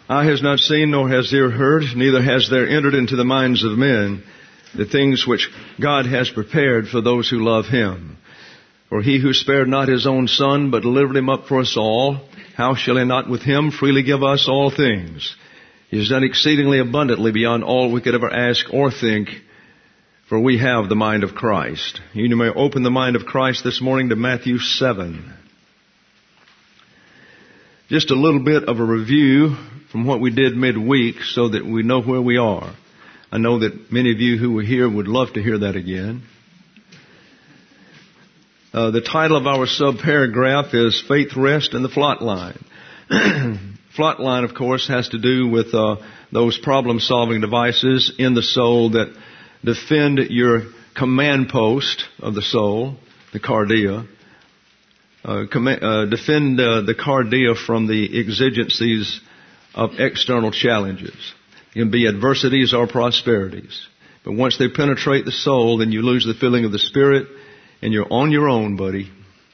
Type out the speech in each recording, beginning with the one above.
Eye has not seen, nor has ear heard, neither has there entered into the minds of men the things which God has prepared for those who love Him. For He who spared not His own Son, but delivered Him up for us all, how shall He not with Him freely give us all things? He has done exceedingly abundantly beyond all we could ever ask or think, for we have the mind of Christ. You may open the mind of Christ this morning to Matthew 7. Just a little bit of a review from what we did midweek so that we know where we are. I know that many of you who were here would love to hear that again. The title of our subparagraph is Faith, Rest, and the Flot Line. Flot line, of course, has to do with those problem-solving devices in the soul that defend your command post of the soul, the cardia. Defend the cardia from the exigencies of external challenges. It can be adversities or prosperities. But once they penetrate the soul, then you lose the feeling of the Spirit, and you're on your own, buddy.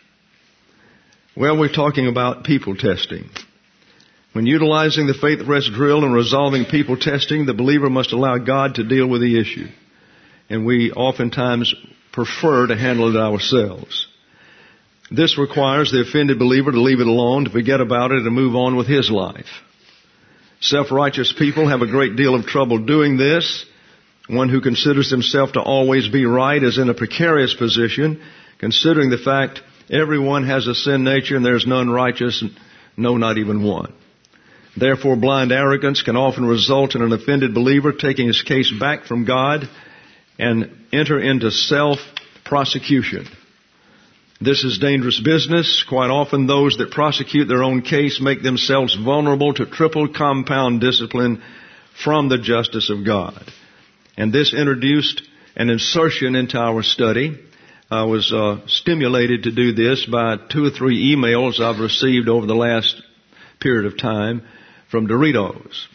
Well, we're talking about people testing. When utilizing the faith rest drill and resolving people testing, the believer must allow God to deal with the issue. And we oftentimes prefer to handle it ourselves. This requires the offended believer to leave it alone, to forget about it, and move on with his life. Self-righteous people have a great deal of trouble doing this. One who considers himself to always be right is in a precarious position, considering the fact everyone has a sin nature and there's none righteous, no, not even one. Therefore, blind arrogance can often result in an offended believer taking his case back from God and enter into self-prosecution. This is dangerous business. Quite often those that prosecute their own case make themselves vulnerable to triple compound discipline from the justice of God. And this introduced an insertion into our study. I was stimulated to do this by 2 or 3 emails I've received over the last period of time from Doritos.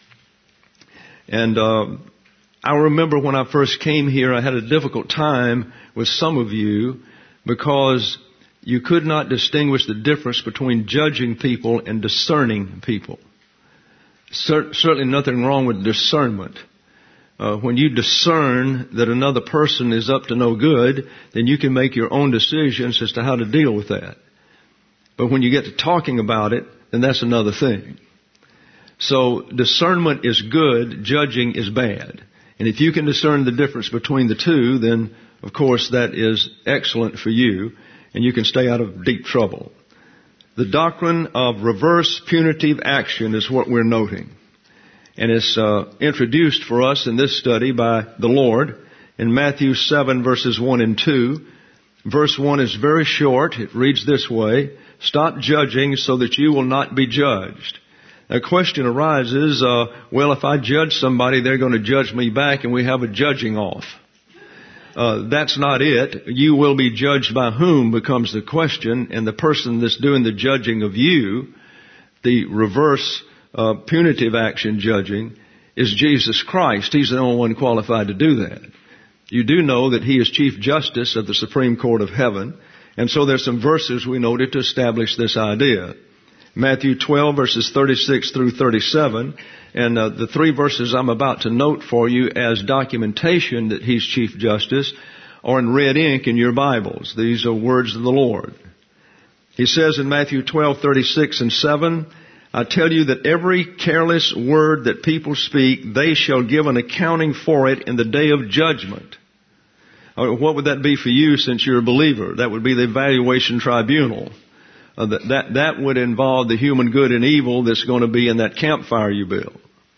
And I remember when I first came here, I had a difficult time with some of you because you could not distinguish the difference between judging people and discerning people. Certainly nothing wrong with discernment. When you discern that another person is up to no good, then you can make your own decisions as to how to deal with that. But when you get to talking about it, then that's another thing. So discernment is good, judging is bad. And if you can discern the difference between the two, then of course that is excellent for you, and you can stay out of deep trouble. The doctrine of reverse punitive action is what we're noting. And it's introduced for us in this study by the Lord in Matthew 7 verses 1 and 2. Verse 1 is very short. It reads this way: "Stop judging so that you will not be judged." A question arises, well, if I judge somebody, they're going to judge me back, and we have a judging off. That's not it. You will be judged by whom becomes the question, and the person that's doing the judging of you, the reverse punitive action judging, is Jesus Christ. He's the only one qualified to do that. You do know that He is Chief Justice of the Supreme Court of Heaven, and so there's some verses we noted to establish this idea. Matthew 12 verses 36 through 37, and the 3 verses I'm about to note for you as documentation that He's Chief Justice are in red ink in your Bibles. These are words of the Lord. He says in Matthew 12:36 and 7, "I tell you that every careless word that people speak, they shall give an accounting for it in the day of judgment." What would that be for you since you're a believer? That would be the evaluation tribunal. That would involve the human good and evil that's going to be in that campfire you build.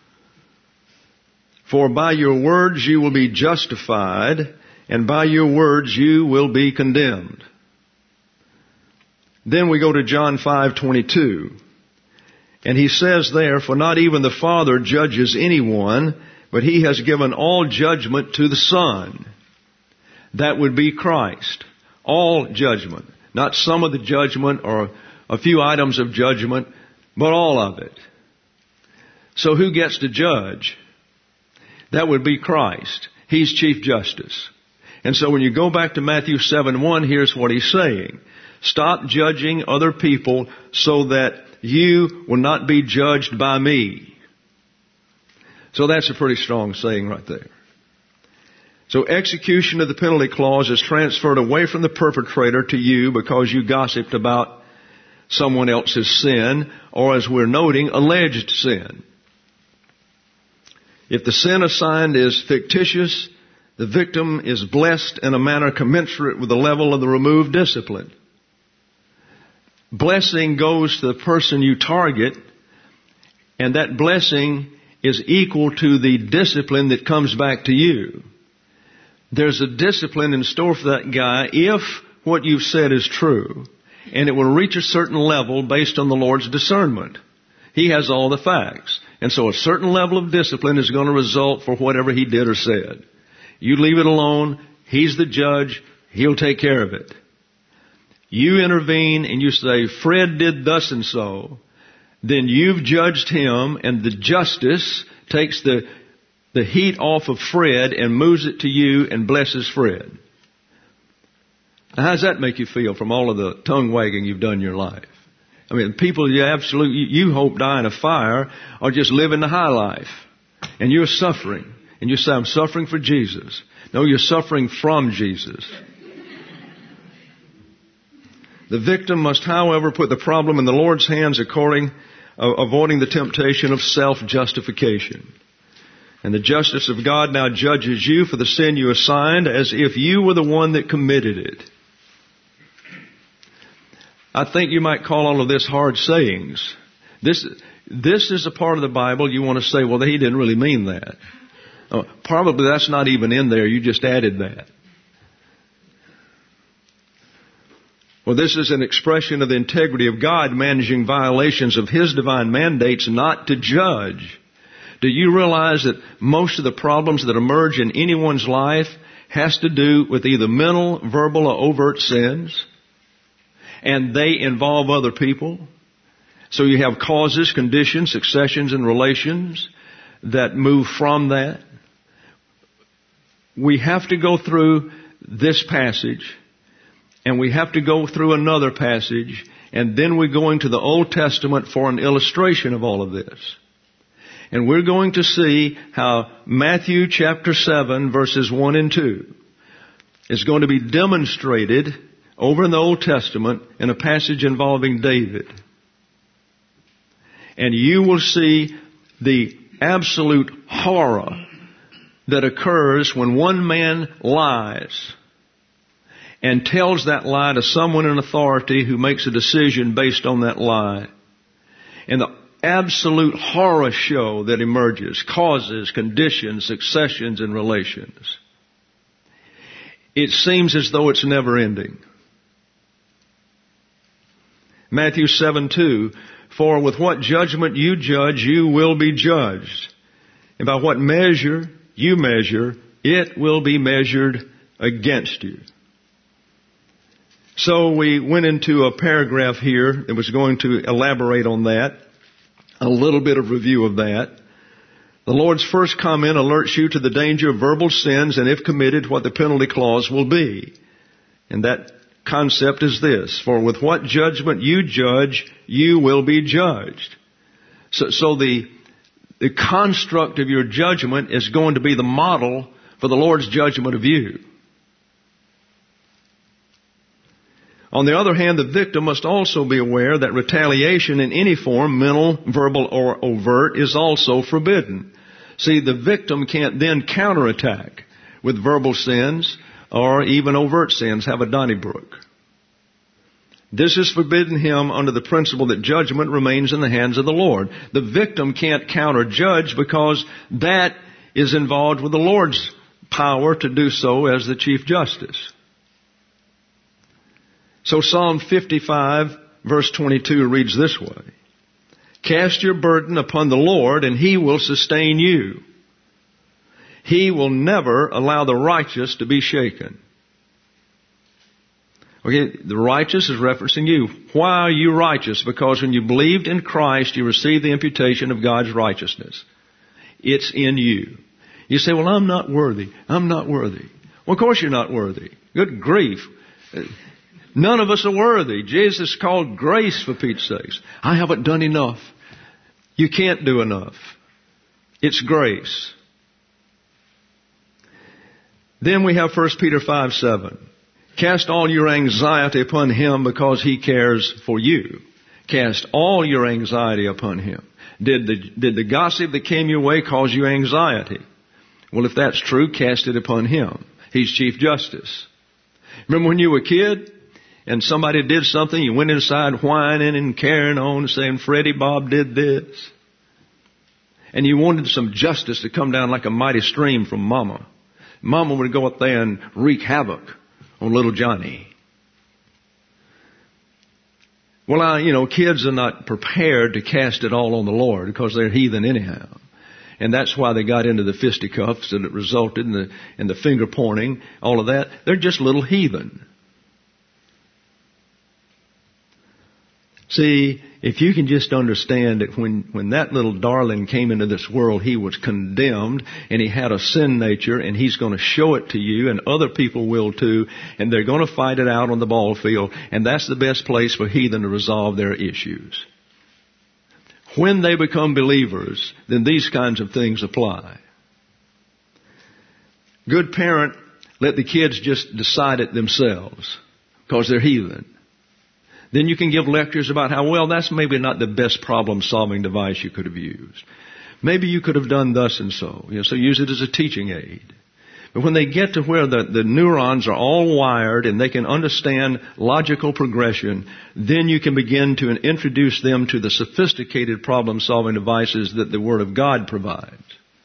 "For by your words you will be justified, and by your words you will be condemned." Then we go to John 5:22. And He says there, "For not even the Father judges anyone, but He has given all judgment to the Son." That would be Christ. All judgment. Not some of the judgment or a few items of judgment, but all of it. So who gets to judge? That would be Christ. He's Chief Justice. And so when you go back to Matthew 7:1, here's what He's saying. Stop judging other people so that you will not be judged by me. So that's a pretty strong saying right there. So execution of the penalty clause is transferred away from the perpetrator to you because you gossiped about someone else's sin, or as we're noting, alleged sin. If the sin assigned is fictitious, the victim is blessed in a manner commensurate with the level of the removed discipline. Blessing goes to the person you target, and that blessing is equal to the discipline that comes back to you. There's a discipline in store for that guy if what you've said is true, and it will reach a certain level based on the Lord's discernment. He has all the facts, and so a certain level of discipline is going to result for whatever he did or said. You leave it alone. He's the judge. He'll take care of it. You intervene and you say, Fred did thus and so. Then you've judged him, and the justice takes the heat off of Fred and moves it to you and blesses Fred. Now, how does that make you feel from all of the tongue wagging you've done in your life? I mean, people you hope die in a fire are just living the high life. And you're suffering. And you say, I'm suffering for Jesus. No, you're suffering from Jesus. The victim must, however, put the problem in the Lord's hands avoiding the temptation of self-justification. And the justice of God now judges you for the sin you assigned as if you were the one that committed it. I think you might call all of this hard sayings. This is a part of the Bible you want to say, well, he didn't really mean that. Probably that's not even in there. You just added that. Well, this is an expression of the integrity of God managing violations of His divine mandates not to judge. Do you realize that most of the problems that emerge in anyone's life has to do with either mental, verbal, or overt sins? And they involve other people. So you have causes, conditions, successions, and relations that move from that. We have to go through this passage, and we have to go through another passage, and then we go into the Old Testament for an illustration of all of this. And we're going to see how Matthew chapter 7 verses 1 and 2 is going to be demonstrated over in the Old Testament in a passage involving David. And you will see the absolute horror that occurs when one man lies and tells that lie to someone in authority who makes a decision based on that lie. And the absolute horror show that emerges, causes, conditions, successions, and relations. It seems as though it's never ending. Matthew 7:2, for with what judgment you judge, you will be judged. And by what measure you measure, it will be measured against you. So we went into a paragraph here that was going to elaborate on that. A little bit of review of that. The Lord's first comment alerts you to the danger of verbal sins and if committed, what the penalty clause will be. And that concept is this: for with what judgment you judge, you will be judged. So the construct of your judgment is going to be the model for the Lord's judgment of you. On the other hand, the victim must also be aware that retaliation in any form, mental, verbal, or overt, is also forbidden. See, the victim can't then counterattack with verbal sins or even overt sins. Have a Donnybrook. This is forbidden him under the principle that judgment remains in the hands of the Lord. The victim can't counter-judge because that is involved with the Lord's power to do so as the Chief Justice. So Psalm 55 verse 22 reads this way: cast your burden upon the Lord and He will sustain you. He will never allow the righteous to be shaken. Okay, the righteous is referencing you. Why are you righteous? Because when you believed in Christ, you received the imputation of God's righteousness. It's in you. You say, well, I'm not worthy. I'm not worthy. Well, of course you're not worthy. Good grief. None of us are worthy. Jesus called grace, for Pete's sakes. I haven't done enough. You can't do enough. It's grace. Then we have 1 Peter 5:7. Cast all your anxiety upon Him because He cares for you. Cast all your anxiety upon Him. Did the gossip that came your way cause you anxiety? Well, if that's true, cast it upon Him. He's Chief Justice. Remember when you were a kid and somebody did something, you went inside whining and carrying on saying, Freddie Bob did this. And you wanted some justice to come down like a mighty stream from Mama. Mama would go up there and wreak havoc on little Johnny. Well, kids are not prepared to cast it all on the Lord because they're heathen anyhow. And that's why they got into the fisticuffs and it resulted in the finger pointing, all of that. They're just little heathen. See, if you can just understand that when that little darling came into this world, he was condemned and he had a sin nature and he's going to show it to you and other people will too and they're going to fight it out on the ball field and that's the best place for heathen to resolve their issues. When they become believers, then these kinds of things apply. Good parent, let the kids just decide it themselves because they're heathen. Then you can give lectures about how, well, that's maybe not the best problem-solving device you could have used. Maybe you could have done thus and so. So use it as a teaching aid. But when they get to where the neurons are all wired and they can understand logical progression, then you can begin to introduce them to the sophisticated problem-solving devices that the Word of God provides.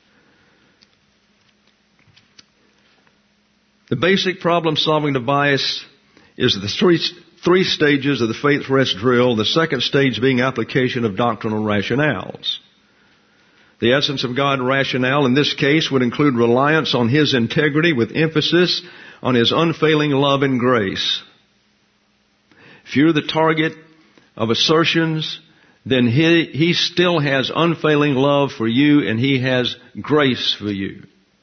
The basic problem-solving device is the three stages of the faith rest drill, the second stage being application of doctrinal rationales. The essence of God rationale in this case would include reliance on His integrity with emphasis on His unfailing love and grace. If you're the target of assertions, then He still has unfailing love for you and He has grace for you.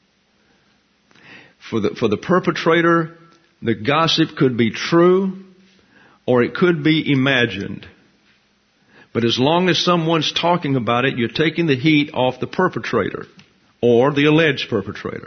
For the perpetrator, the gossip could be true or it could be imagined. But as long as someone's talking about it, you're taking the heat off the perpetrator or the alleged perpetrator.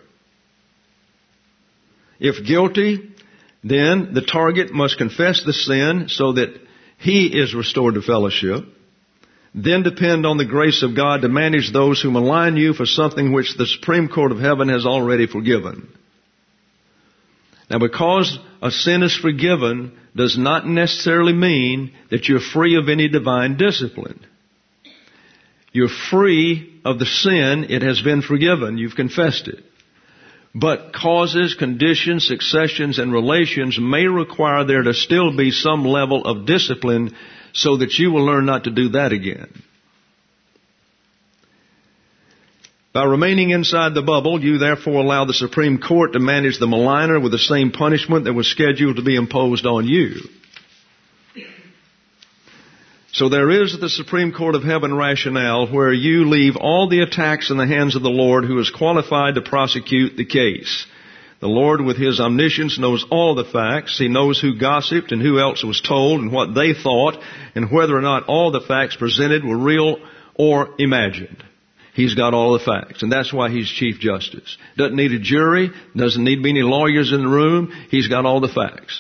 If guilty, then the target must confess the sin so that he is restored to fellowship. Then depend on the grace of God to manage those who malign you for something which the Supreme Court of Heaven has already forgiven. Now, because a sin is forgiven does not necessarily mean that you're free of any divine discipline. You're free of the sin. It has been forgiven. You've confessed it. But causes, conditions, successions, and relations may require there to still be some level of discipline so that you will learn not to do that again. By remaining inside the bubble, you therefore allow the Supreme Court to manage the maligner with the same punishment that was scheduled to be imposed on you. So there is the Supreme Court of Heaven rationale where you leave all the attacks in the hands of the Lord who is qualified to prosecute the case. The Lord with His omniscience knows all the facts. He knows who gossiped and who else was told and what they thought and whether or not all the facts presented were real or imagined. He's got all the facts, and that's why He's Chief Justice. Doesn't need a jury, doesn't need many lawyers in the room. He's got all the facts.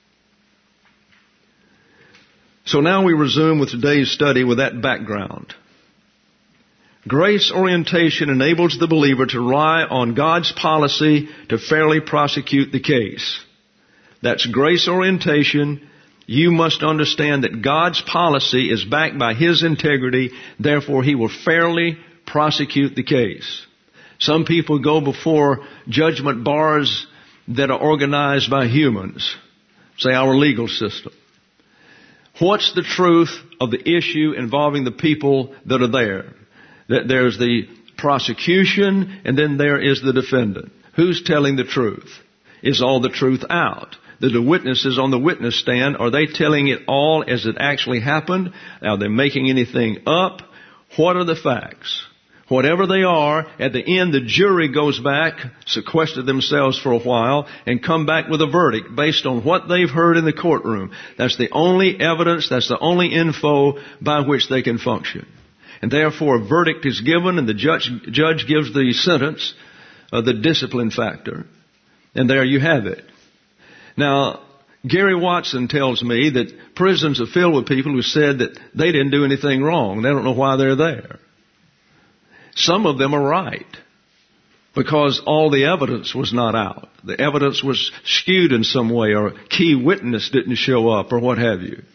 So now we resume with today's study with that background. Grace orientation enables the believer to rely on God's policy to fairly prosecute the case. That's grace orientation. You must understand that God's policy is backed by His integrity, therefore He will fairly prosecute the case. Some people go before judgment bars that are organized by humans, say our legal system. What's the truth of the issue involving the people that are there? That there's the prosecution and then there is the defendant. Who's telling the truth? Is all the truth out? The witnesses on the witness stand, are they telling it all as it actually happened? Are they making anything up? What are the facts? Whatever they are, at the end the jury goes back, sequester themselves for a while, and come back with a verdict based on what they've heard in the courtroom. That's the only evidence, that's the only info by which they can function. And therefore a verdict is given and the judge gives the sentence, the discipline factor. And there you have it. Now, Gary Watson tells me that prisons are filled with people who said that they didn't do anything wrong. They don't know why they're there. Some of them are right, because all the evidence was not out. The evidence was skewed in some way, or a key witness didn't show up, or what have you.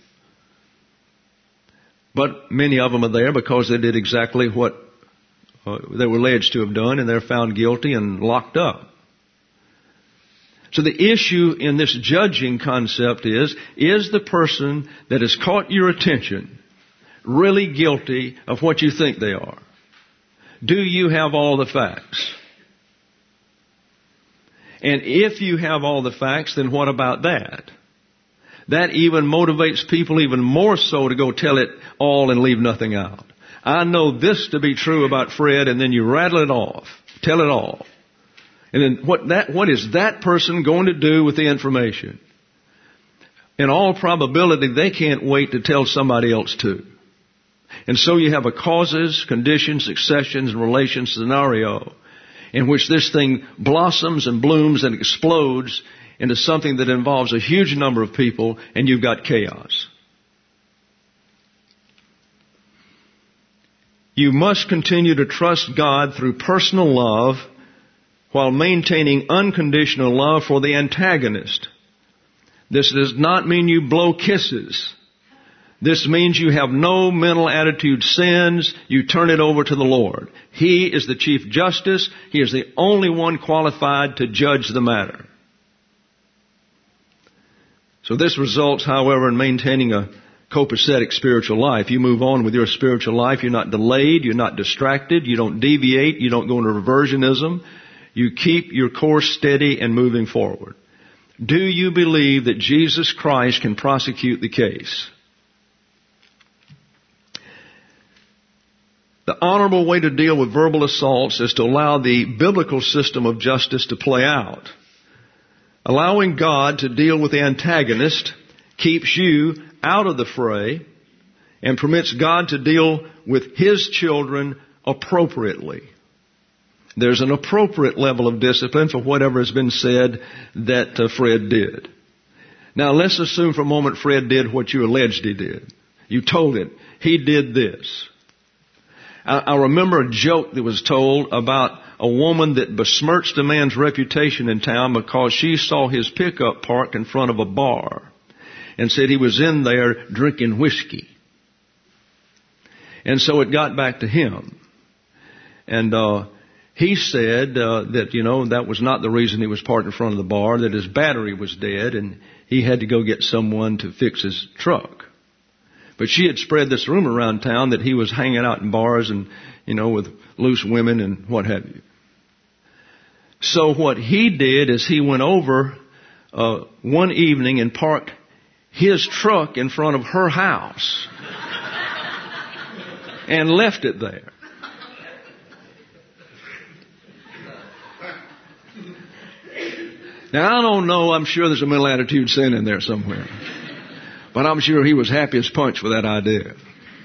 But many of them are there because they did exactly what they were alleged to have done, and they're found guilty and locked up. So the issue in this judging concept is the person that has caught your attention really guilty of what you think they are? Do you have all the facts? And if you have all the facts, then what about that? That even motivates people even more so to go tell it all and leave nothing out. I know this to be true about Fred, and then you rattle it off. Tell it all. And then what is that person going to do with the information? In all probability, they can't wait to tell somebody else too. And so you have a causes, conditions, successions, and relations scenario in which this thing blossoms and blooms and explodes into something that involves a huge number of people, and you've got chaos. You must continue to trust God through personal love while maintaining unconditional love for the antagonist. This does not mean you blow kisses. This means you have no mental attitude sins. You turn it over to the Lord. He is the Chief Justice. He is the only one qualified to judge the matter. So this results, however, in maintaining a copacetic spiritual life. You move on with your spiritual life. You're not delayed. You're not distracted. You don't deviate. You don't go into reversionism. You keep your course steady and moving forward. Do you believe that Jesus Christ can prosecute the case? The honorable way to deal with verbal assaults is to allow the biblical system of justice to play out. Allowing God to deal with the antagonist keeps you out of the fray and permits God to deal with His children appropriately. There's an appropriate level of discipline for whatever has been said that Fred did. Now let's assume for a moment Fred did what you alleged he did. You told him he did this. I remember a joke that was told about a woman that besmirched a man's reputation in town because she saw his pickup parked in front of a bar and said he was in there drinking whiskey. And so it got back to him. And he said that, that was not the reason he was parked in front of the bar, that his battery was dead and he had to go get someone to fix his truck. But she had spread this rumor around town that he was hanging out in bars and, with loose women and what have you. So what he did is he went over one evening and parked his truck in front of her house and left it there. Now, I don't know. I'm sure there's a mental attitude sin in there somewhere. But I'm sure he was happy as punch with that idea.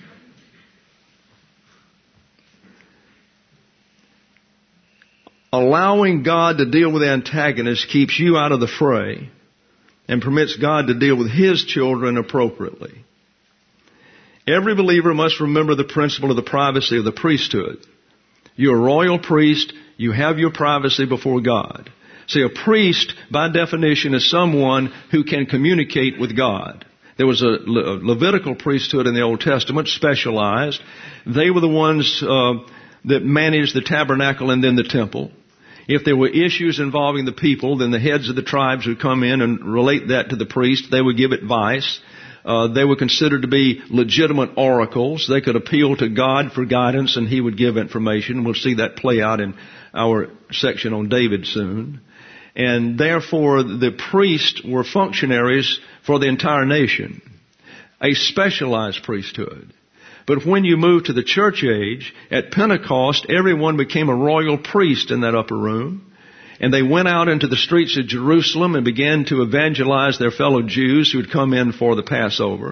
Allowing God to deal with the antagonist keeps you out of the fray and permits God to deal with His children appropriately. Every believer must remember the principle of the privacy of the priesthood. You're a royal priest. You have your privacy before God. See, a priest, by definition, is someone who can communicate with God. There was a Levitical priesthood in the Old Testament, specialized. They were the ones that managed the tabernacle and then the temple. If there were issues involving the people, then the heads of the tribes would come in and relate that to the priest. They would give advice. They were considered to be legitimate oracles. They could appeal to God for guidance, and He would give information. We'll see that play out in our section on David soon. And therefore, the priests were functionaries for the entire nation, a specialized priesthood. But when you move to the church age, at Pentecost, everyone became a royal priest in that upper room. And they went out into the streets of Jerusalem and began to evangelize their fellow Jews who had come in for the Passover,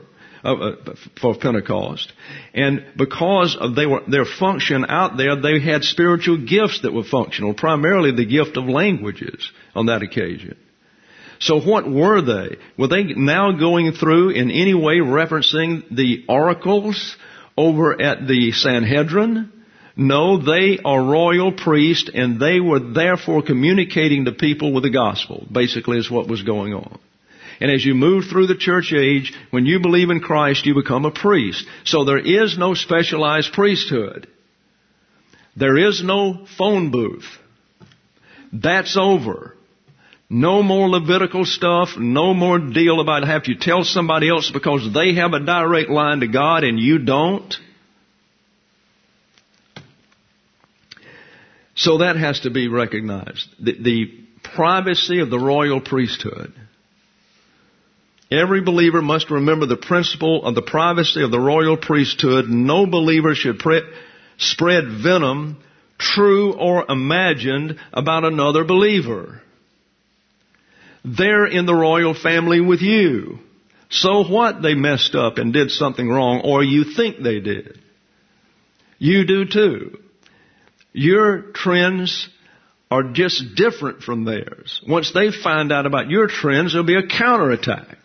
for Pentecost. And because of their function out there, they had spiritual gifts that were functional, primarily the gift of languages on that occasion. So what were they? Were they now going through in any way referencing the oracles over at the Sanhedrin? No, they are royal priests, and they were therefore communicating to people with the gospel, basically is what was going on. And as you move through the church age, when you believe in Christ, you become a priest. So there is no specialized priesthood. There is no phone booth. That's over. No more Levitical stuff, no more deal about have to tell somebody else because they have a direct line to God and you don't. So that has to be recognized. The privacy of the royal priesthood. Every believer must remember the principle of the privacy of the royal priesthood. No believer should spread venom, true or imagined, about another believer. They're in the royal family with you. So what they messed up and did something wrong, or you think they did? You do too. Your trends are just different from theirs. Once they find out about your trends, there'll be a counterattack.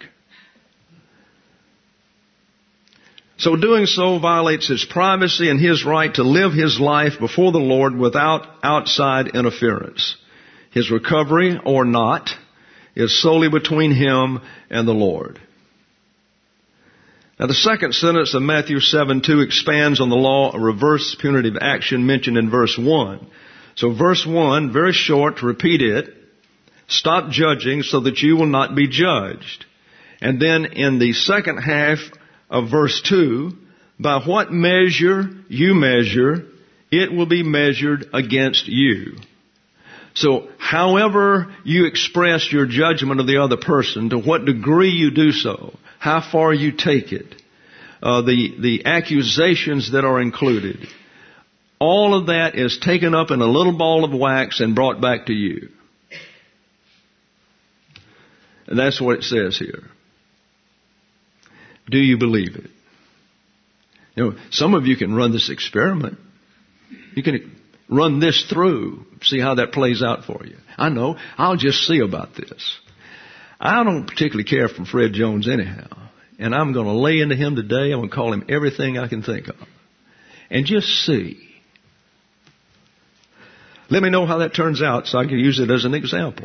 So doing so violates his privacy and his right to live his life before the Lord without outside interference. His recovery, or not, is solely between him and the Lord. Now the second sentence of Matthew 7:2 expands on the law of reverse punitive action mentioned in verse 1. So verse 1, very short, to repeat it, stop judging so that you will not be judged. And then in the second half of verse 2, by what measure you measure, it will be measured against you. So however you express your judgment of the other person, to what degree you do so, how far you take it, the accusations that are included, all of that is taken up in a little ball of wax and brought back to you. And that's what it says here. Do you believe it? You know, some of you can run this experiment. You can run this through, see how that plays out for you. I know, I'll just see about this. I don't particularly care for Fred Jones anyhow. And I'm going to lay into him today. I'm going to call him everything I can think of. And just see. Let me know how that turns out so I can use it as an example.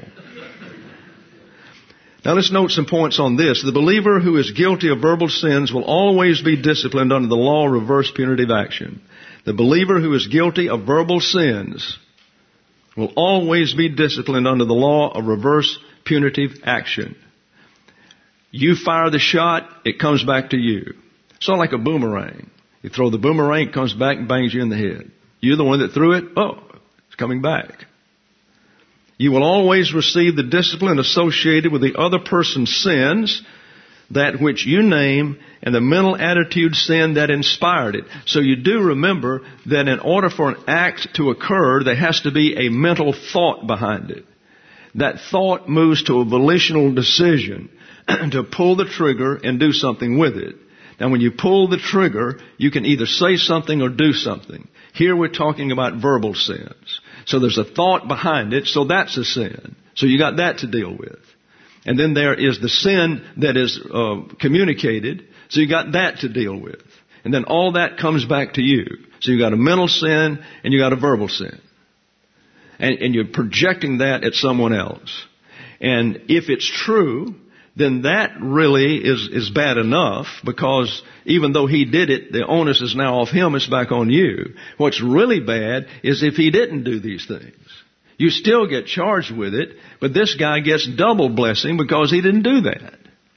Now let's note some points on this. The believer who is guilty of verbal sins will always be disciplined under the law of reverse punitive action. The believer who is guilty of verbal sins will always be disciplined under the law of reverse punitive action. You fire the shot, it comes back to you. It's not like a boomerang. You throw the boomerang, it comes back and bangs you in the head. You're the one that threw it, oh, it's coming back. You will always receive the discipline associated with the other person's sins, that which you name, and the mental attitude sin that inspired it. So you do remember that in order for an act to occur, there has to be a mental thought behind it. That thought moves to a volitional decision to pull the trigger and do something with it. Now when you pull the trigger, you can either say something or do something. Here we're talking about verbal sins. So there's a thought behind it, so that's a sin. So you got that to deal with. And then there is the sin that is communicated, so you got that to deal with. And then all that comes back to you. So you got a mental sin and you got a verbal sin. And you're projecting that at someone else. And if it's true, then that really is bad enough, because even though he did it, the onus is now off him, it's back on you. What's really bad is if he didn't do these things. You still get charged with it, but this guy gets double blessing because he didn't do that.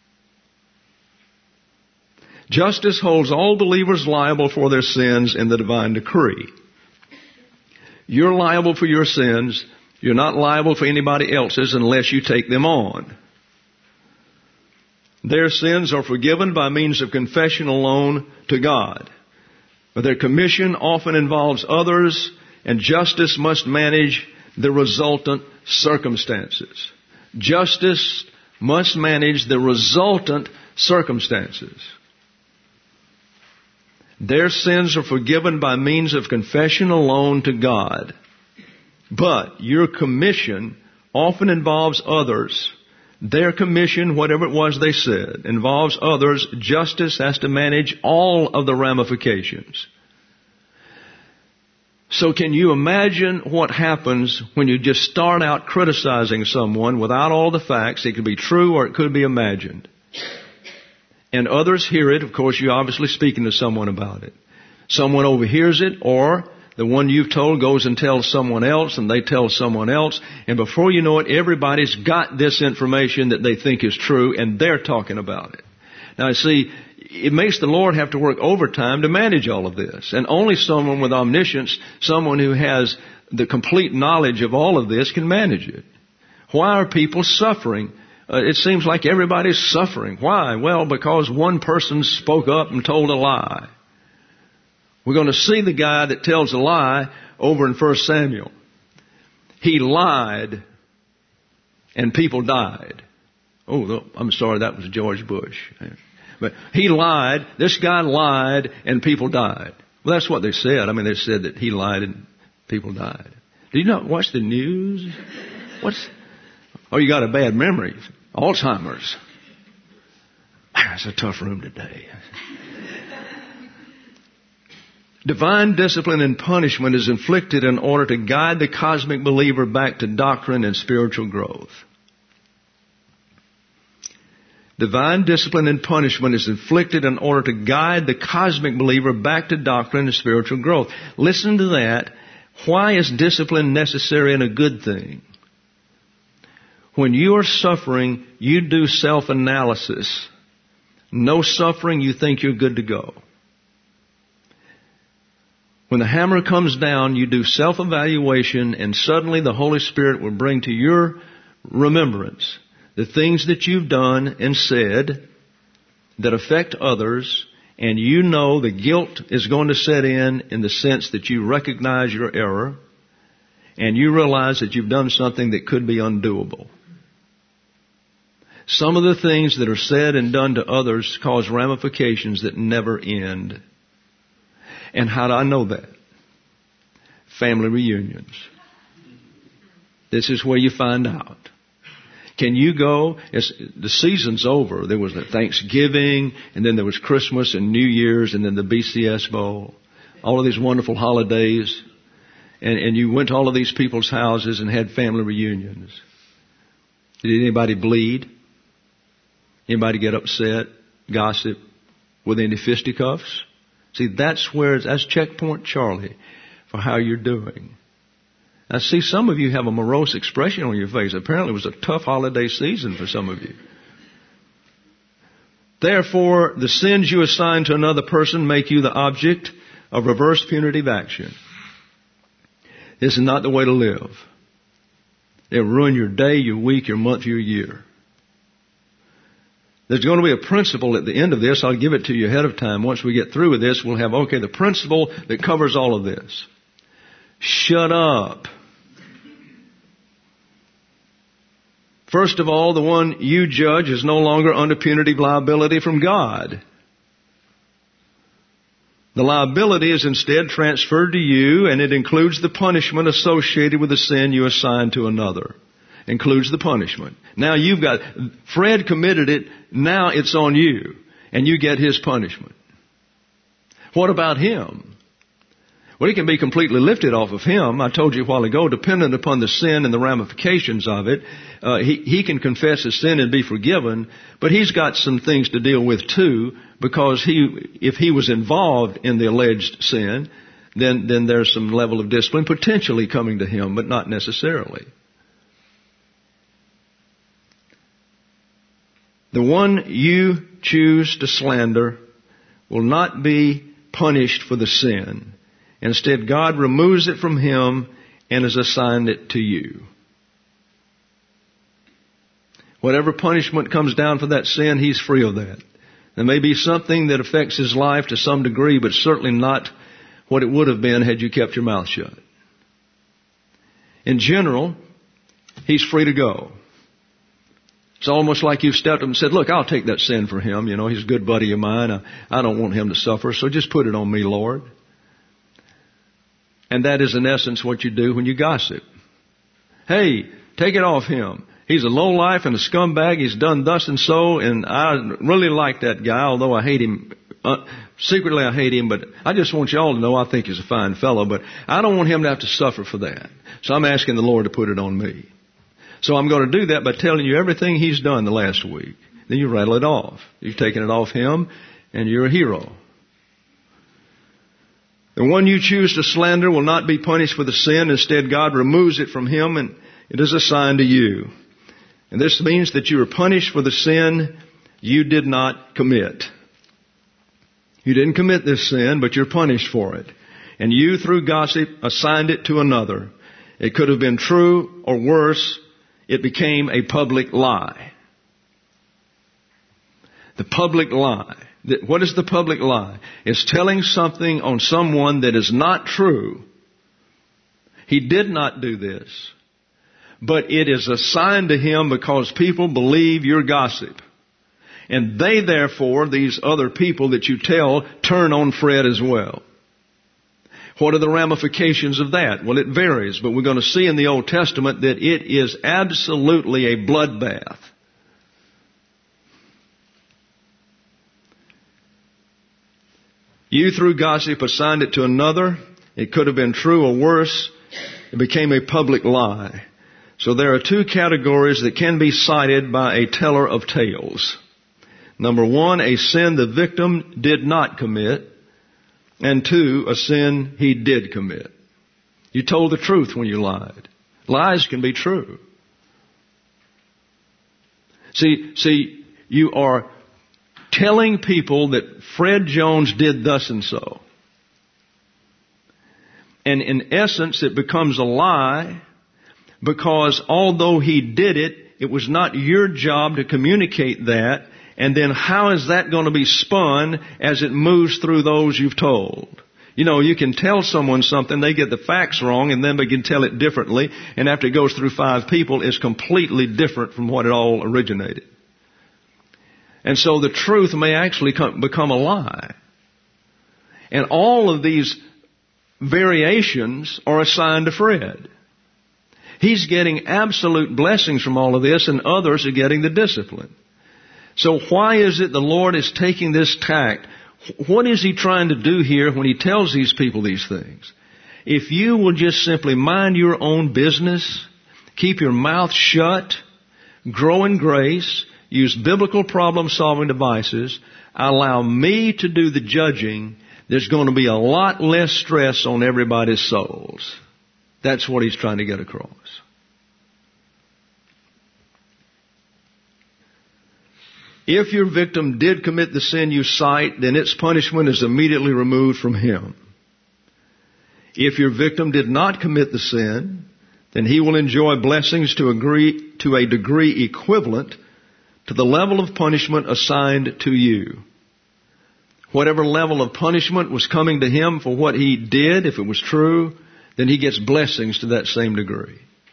Justice holds all believers liable for their sins in the divine decree. You're liable for your sins. You're not liable for anybody else's unless you take them on. Their sins are forgiven by means of confession alone to God. But their commission often involves others, and justice must manage the resultant circumstances. Justice must manage the resultant circumstances. Their sins are forgiven by means of confession alone to God. But your commission often involves others. Their commission, whatever it was they said, involves others. Justice has to manage all of the ramifications. So can you imagine what happens when you just start out criticizing someone without all the facts? It could be true or it could be imagined. And others hear it. Of course, you're obviously speaking to someone about it. Someone overhears it, or the one you've told goes and tells someone else, and they tell someone else. And before you know it, everybody's got this information that they think is true, and they're talking about it. Now, see, it makes the Lord have to work overtime to manage all of this. And only someone with omniscience, someone who has the complete knowledge of all of this, can manage it. Why are people suffering? It seems like everybody's suffering. Why? Well, because one person spoke up and told a lie. We're going to see the guy that tells a lie over in 1 Samuel. He lied and people died. Oh, I'm sorry, that was George Bush. But he lied, this guy lied, and people died. Well, that's what they said. I mean, they said that he lied and people died. Did you not watch the news? Oh, you got a bad memory. Alzheimer's. It's a tough room today. Divine discipline and punishment is inflicted in order to guide the cosmic believer back to doctrine and spiritual growth. Divine discipline and punishment is inflicted in order to guide the cosmic believer back to doctrine and spiritual growth. Listen to that. Why is discipline necessary and a good thing? When you are suffering, you do self-analysis. No suffering, you think you're good to go. When the hammer comes down, you do self-evaluation, and suddenly the Holy Spirit will bring to your remembrance the things that you've done and said that affect others, and you know the guilt is going to set in the sense that you recognize your error, and you realize that you've done something that could be undoable. Some of the things that are said and done to others cause ramifications that never end. And how do I know that? Family reunions. This is where you find out. Can you go? The season's over. There was the Thanksgiving, and then there was Christmas and New Year's, and then the BCS Bowl. All of these wonderful holidays. And you went to all of these people's houses and had family reunions. Did anybody bleed? Anybody get upset, gossip, with any fisticuffs? See, that's checkpoint Charlie for how you're doing. I see some of you have a morose expression on your face. Apparently it was a tough holiday season for some of you. Therefore, the sins you assign to another person make you the object of reverse punitive action. This is not the way to live. It'll ruin your day, your week, your month, your year. There's going to be a principle at the end of this. I'll give it to you ahead of time. Once we get through with this, we'll have, the principle that covers all of this. Shut up. First of all, the one you judge is no longer under punitive liability from God. The liability is instead transferred to you, and it includes the punishment associated with the sin you assign to another. Includes the punishment. Now Fred committed it, now it's on you, and you get his punishment. What about him? Well, it can be completely lifted off of him. I told you a while ago, dependent upon the sin and the ramifications of it, he can confess his sin and be forgiven, but he's got some things to deal with too, because if he was involved in the alleged sin, then there's some level of discipline potentially coming to him, but not necessarily. The one you choose to slander will not be punished for the sin. Instead, God removes it from him and has assigned it to you. Whatever punishment comes down for that sin, he's free of that. There may be something that affects his life to some degree, but certainly not what it would have been had you kept your mouth shut. In general, he's free to go. It's almost like you've stepped up and said, look, I'll take that sin for him. You know, he's a good buddy of mine. I don't want him to suffer, so just put it on me, Lord. And that is in essence what you do when you gossip. Hey, take it off him. He's a lowlife and a scumbag. He's done thus and so, and I really like that guy, although I hate him. Secretly I hate him, but I just want you all to know I think he's a fine fellow, but I don't want him to have to suffer for that. So I'm asking the Lord to put it on me. So I'm going to do that by telling you everything he's done the last week. Then you rattle it off. You've taken it off him, and you're a hero. The one you choose to slander will not be punished for the sin. Instead, God removes it from him, and it is assigned to you. And this means that you are punished for the sin you did not commit. You didn't commit this sin, but you're punished for it. And you, through gossip, assigned it to another. It could have been true, or worse, it became a public lie. The public lie. What is the public lie? It's telling something on someone that is not true. He did not do this. But it is assigned to him because people believe your gossip. And they, therefore, these other people that you tell, turn on Fred as well. What are the ramifications of that? Well, it varies, but we're going to see in the Old Testament that it is absolutely a bloodbath. You, through gossip, assigned it to another. It could have been true or worse. It became a public lie. So there are two categories that can be cited by a teller of tales. Number one, a sin the victim did not commit. And two, a sin he did commit. You told the truth when you lied. Lies can be true. See, you are telling people that Fred Jones did thus and so. And in essence, it becomes a lie because although he did it, it was not your job to communicate that. And then how is that going to be spun as it moves through those you've told? You know, you can tell someone something, they get the facts wrong, and then they can tell it differently. And after it goes through 5 people, it's completely different from what it all originated. And so the truth may actually become a lie. And all of these variations are assigned to Fred. He's getting absolute blessings from all of this, and others are getting the discipline. So why is it the Lord is taking this tact? What is He trying to do here when He tells these people these things? If you will just simply mind your own business, keep your mouth shut, grow in grace, use biblical problem-solving devices, allow me to do the judging, there's going to be a lot less stress on everybody's souls. That's what He's trying to get across. If your victim did commit the sin you cite, then its punishment is immediately removed from him. If your victim did not commit the sin, then he will enjoy blessings to a degree equivalent to the level of punishment assigned to you. Whatever level of punishment was coming to him for what he did, if it was true, then he gets blessings to that same degree.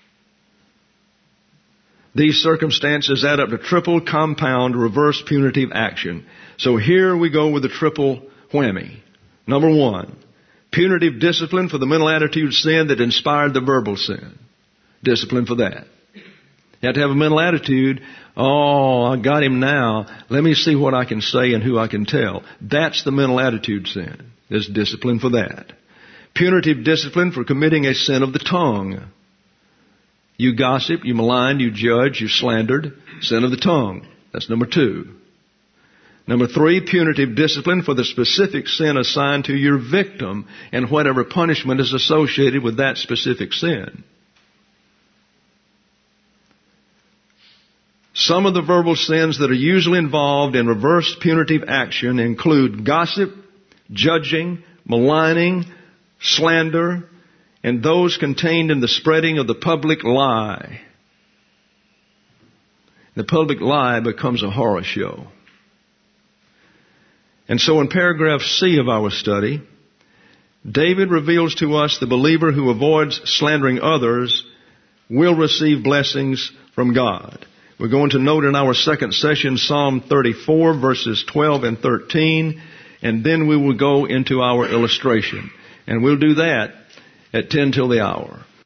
These circumstances add up to triple, compound, reverse punitive action. So here we go with the triple whammy. Number one, punitive discipline for the mental attitude sin that inspired the verbal sin. Discipline for that. You have to have a mental attitude, oh, I got him now. Let me see what I can say and who I can tell. That's the mental attitude sin. There's discipline for that. Punitive discipline for committing a sin of the tongue. You gossip, you maligned, you judged, you slandered. Sin of the tongue. That's number 2. Number 3, punitive discipline for the specific sin assigned to your victim and whatever punishment is associated with that specific sin. Some of the verbal sins that are usually involved in reverse punitive action include gossip, judging, maligning, slander, and those contained in the spreading of the public lie. The public lie becomes a horror show. And so in paragraph C of our study, David reveals to us the believer who avoids slandering others will receive blessings from God. We're going to note in our second session Psalm 34, verses 12 and 13, and then we will go into our illustration. And we'll do that at 10 till the hour.